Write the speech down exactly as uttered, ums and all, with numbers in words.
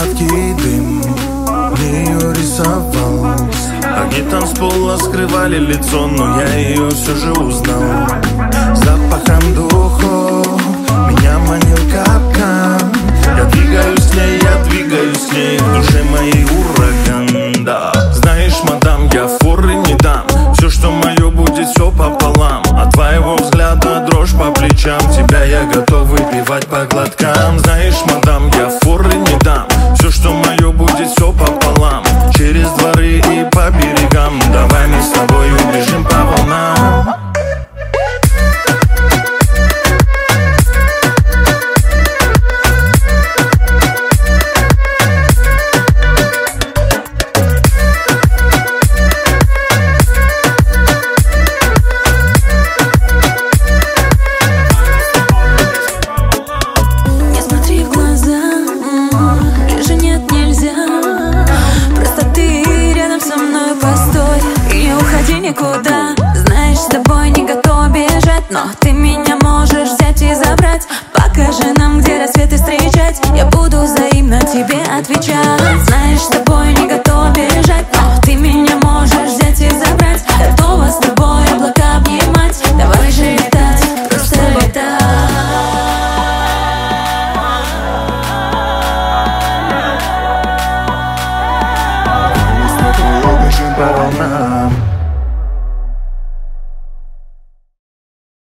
сладкий дым ею рисовал. Огни танцпола скрывали лицо, но я ее все же узнал. Запахом духов меня манил капкан. Я двигаюсь с ней, я двигаюсь с ней, в душе моей ураган, да. Знаешь, мадам, я форы не дам. Все, что мое, будет все пополам. От твоего взгляда дрожь по плечам. Тебя я готов выпивать по глоткам.